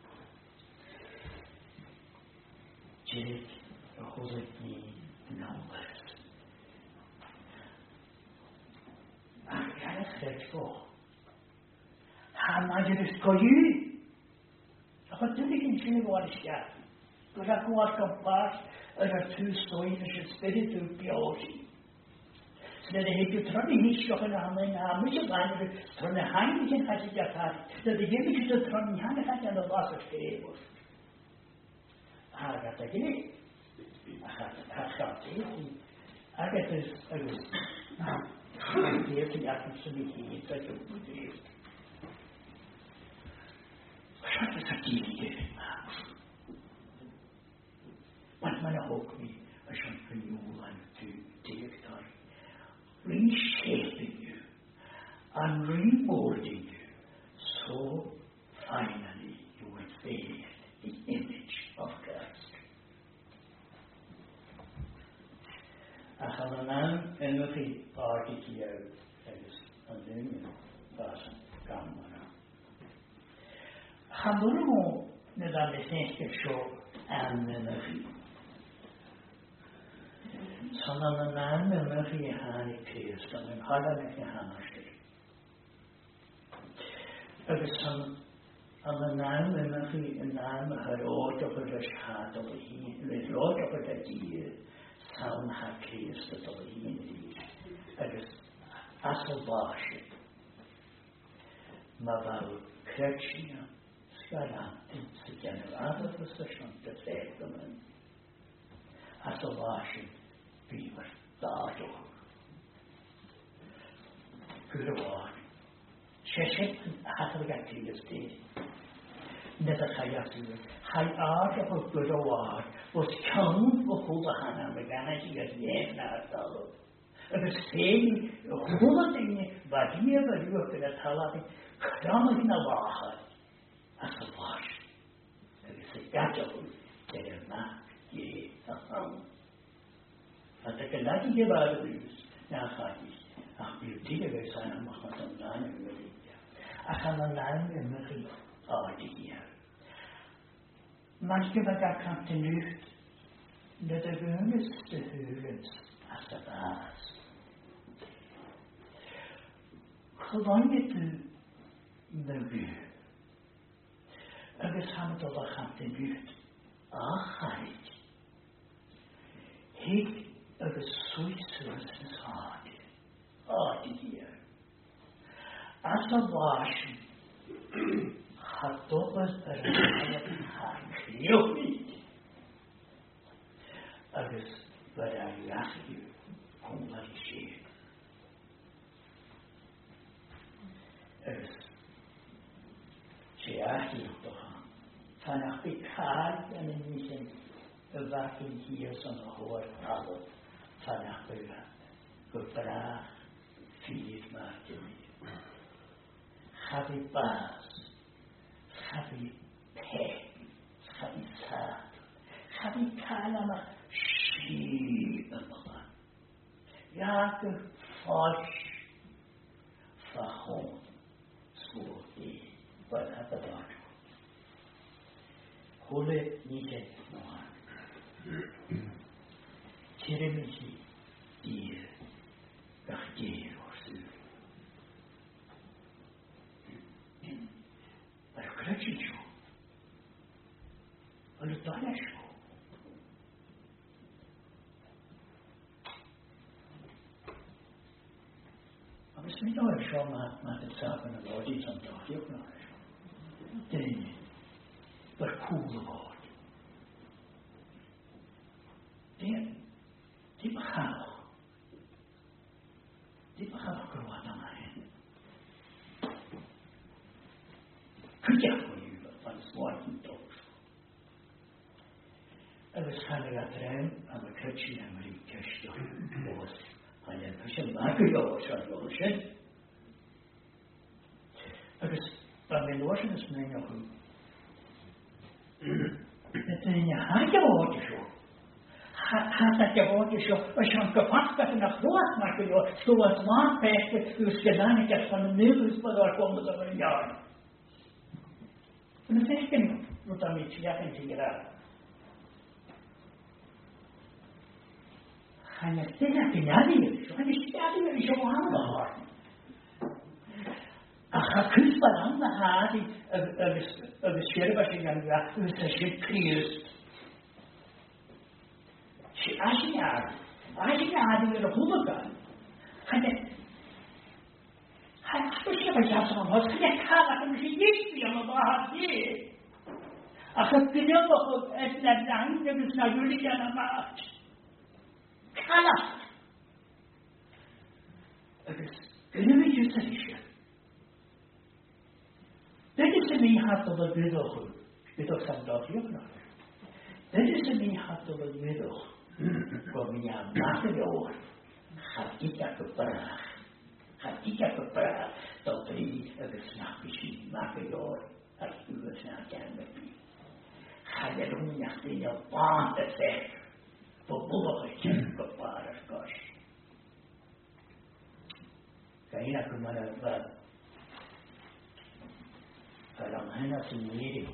Jake, the Hoseki, numbers. I can't say for. How much is it for you? What do you think what is that? Because I can't come past. Er two stories spiritual theology. So that he could turn his shop and which of mine turn a hand in Hattie Japan, that the gimmick is a turn hand and the loss of tables. I got a gimmick. I get this. I was here to get to me. Such a good deal. What is a deal? What man hope me, I shall renew and to take time, reshaping you and remolding you, so finally you will feel the image of Christ. I have a man in the article as a new person, Gamma. Hamburgo, Madame the Saint Show and the Son of a man, the Murphy Hanny Pierce, and Harlan Hanashi. The son of a man, the Murphy and Nam had order for the shad of the Lord of the deer, sound had pierced the Dolly. Agus Asselbashi. Maval Kretschia, Skalantin, the general position to take them in. Asselbashi. We were Dado. Good award. Sheshet had to get to this day. Never Hayatu. High art of a good award was come before the Hannah began to get yet now. And the same holding Vadia, but you have to tell us, Kram in the Waha. Asselbashi. Gatohu, Teremak, Ye, Aham. At the Kalaki Gabadus, Nahakis, Ahbutiga, Sana Mahatan, Achamalan, and Murray, Ardia. Mancheva continued that the earnest hurens as a vast. Gewonnen de buur. Agus ham to la ham de buurt. Heid. Heek agus sweeters is hard. Hier. As a wash had dobbers haar niet. Agus wat lach je kom wat je Sheahi toch vanaf de kaart en in die bewaking hier zo'n hoor hadden vanaf de gevraagd vier maanden. Ga je baas, ga je pek, ga je zaad, ga je kalama schieven. Ja, de fosch verhoogd. But at the dark. Holy Nike Mohan. Tiramisu, dear, Gachir or Sue. A correction show. A Lutana show. I was thinking of a show, myself and the Lord, some talk, you know. Den verkoelen wordt. Die begaan ook wat aan mij. Kun je voor je van zwarten dood. En we gaan er uitrein aan de kutje en die kerst was. En dan was je maken jou zo'n loosje. Maar mijn loosje is mij nog goed. Het is een haantje woordje zo. Haantje woordje zo. Als je een gepakt hebt en naar voren maken, joh. Zoals maanpijpen, dus gedaan ik heb van de neus, maar daar komen ze over een jaar. En dan zeg ik moet dan iets jagen te geraden. Ga je zeggen, ik ga niet. Ga je zeggen, ik ga handen houden. Ach, kunst van de haar die de scherpe zijn ja, dus dat je creëert. Als je die weer op hoeken kan, ga je beschrijven zelfs van wat je kan, dat je niet meer maar wat je. Ach, het kunnen we het net lang, dat is natuurlijk aan de maat. Kan dat? Het is kunnen we je zeggen. Dit is een meegaat op het middel. Middel van dat je ook nog. Dit is een meegaat op het middel. Kom je aan maken je oor. Gaat ik aan de praag. Gaat ik aan de praag. Dat drie het snapt misschien maken je oor. Als u het snapt aan met je. Ga je doen je in je baan te zeggen. Voor boven je bepaalde kast. Kan je dat maar wat. Lang henna sin meeting.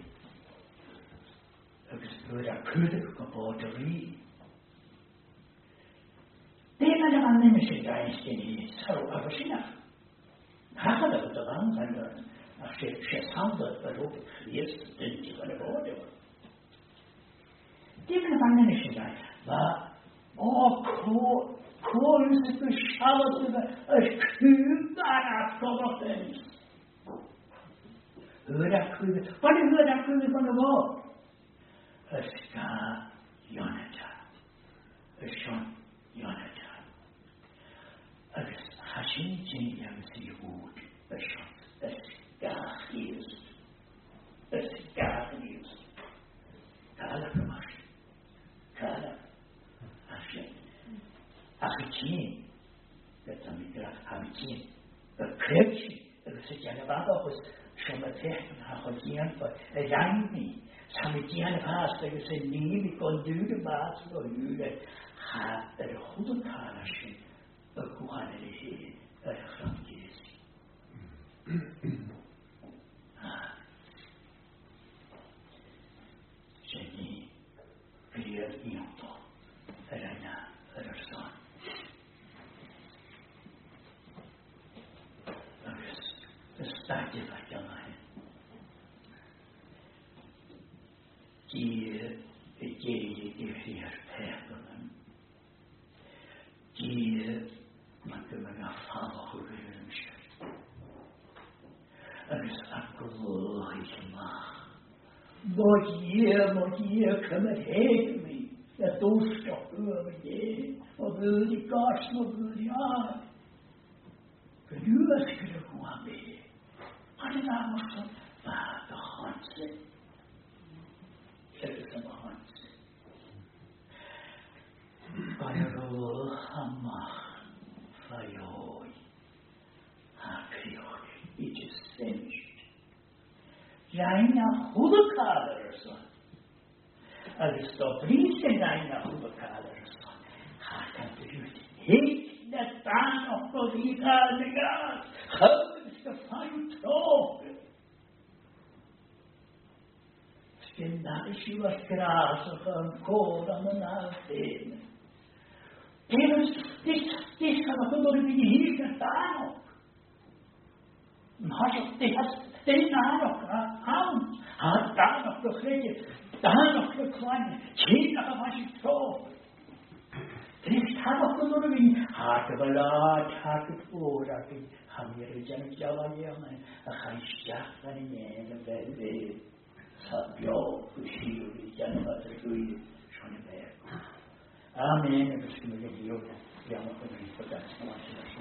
Agus a kudig geboterie. Deman an menneske geist in i so avashina. Hakala ut avan and a she sounded but hope yes didn't you gonna go there. Deman an menneske geist va kol is the shallow with a kuda provocations. Hörarkruvet. Vad är hörarkruvet från det var? Öska Jonathan. Öskon Jonathan. Ös Hashin Jim Sihud. Öskon. Öska Hils. Öska Hils. Kala Kamash. Kala Hashin. Achichin. Detta mikra Hamichin. Ökrebchi. Ös Janababa hos شما فهم حقیقت با رنگی samitian pastor say need because do the bath or you that have the whole paraship of Kuhaneri from Jesus. Jenny, clear into Verena, her son. The started like a lion. Die hier pekenen. Die man kan me afvallen hoe we wensen. Is akkurat maar. Moet je komen heen me. Dat doorstop over je. Wat wil die kast, wat wil die aan. Kun je wat kunnen gaan mee. Maar dat mag zo. Maar de hand zit. Het is een hand. Barro hamach fayoi. Hakrioi. It is finished. Reina hudekalerson. Als de priester reina hudekalerson. Hakan beruht. Hick net aan op de liefhebbiga. Hövd ska fan tråg. Skinna i sjuvas gras och en kåda med nalten. Det ska vara för både vi hickar tano. Det är han har tano för skräcket. Tano för kvann. Kina för vad sitt tråg. Det har för både vi har balad, har pårat. Han är redan javalia men han skär ner väl. Sabio, Kushiri, Janata, Rui, Schoneberg. Amen. Det skulle jag göra. Jag har kommit på det som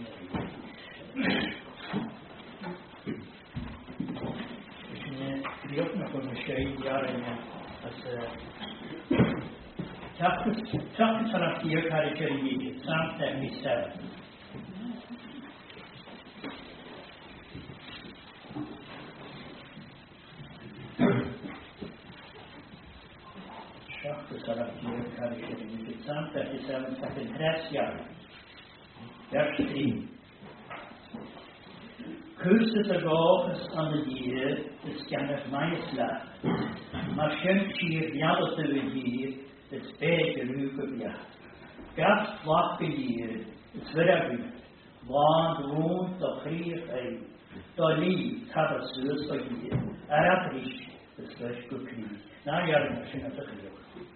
vi öppnar för mig tjejgören att tack för att jag har tjejgören samt det missar. Samt 37, second Hesja, vers 3. Kuset er gås aan de dier, het skjænder meisla. Maar skjønt skjer bjallet over dier, het speker luke Kraft vakke dier, het sverabud. Vand rond og krieg ei. Da liv tabber søs og dier. Arabrisk, het sversk og krig. Nei, jeg har ikke skjønt det krieg.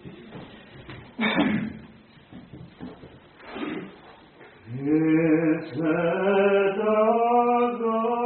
It's a dog.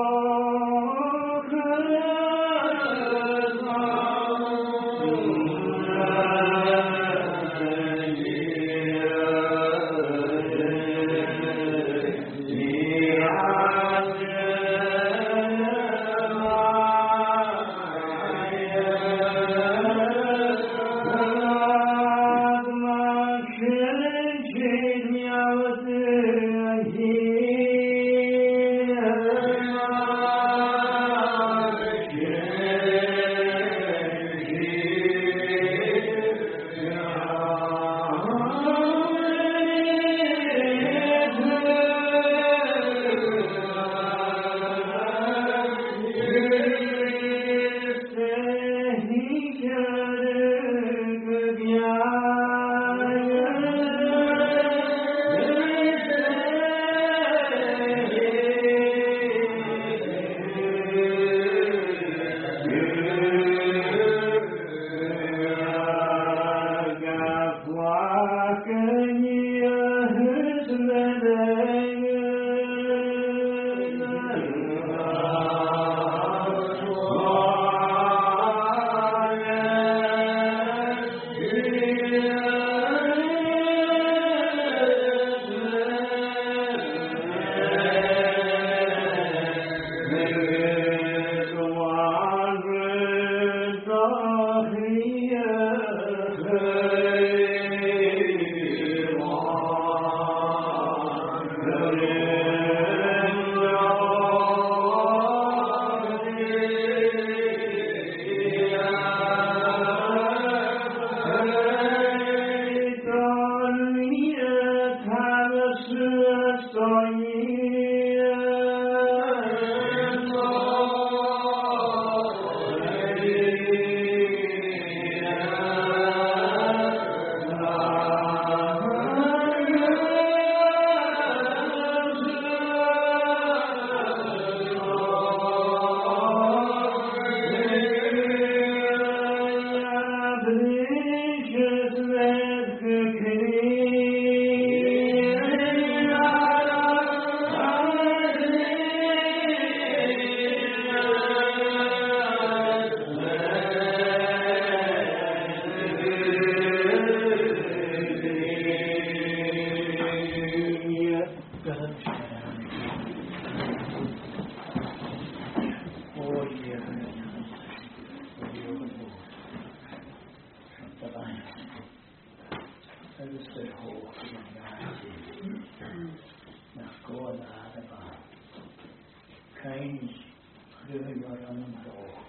er hoog in de nach God adema. Kein gröger an den hoog.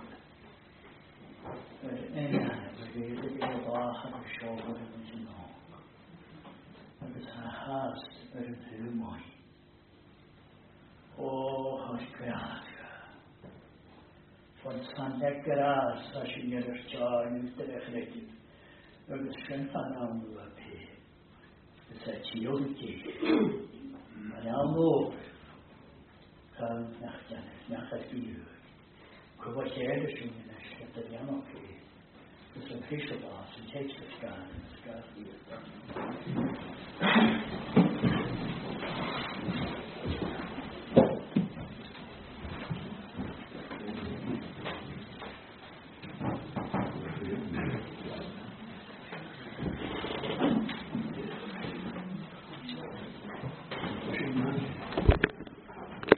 Het ene beweegt de wagen geschoven in zijn oog. Het is haast met het heel mooi. Als graag. Van Santa Graas, als je niet er staan in terecht. Het is geen van andere pe. Het is het joodje. Maar nou kan nach het uur. Wat je er zo in dat er jammer is. Het is een fischelbaas, een tekstgestaan, een schaafdier.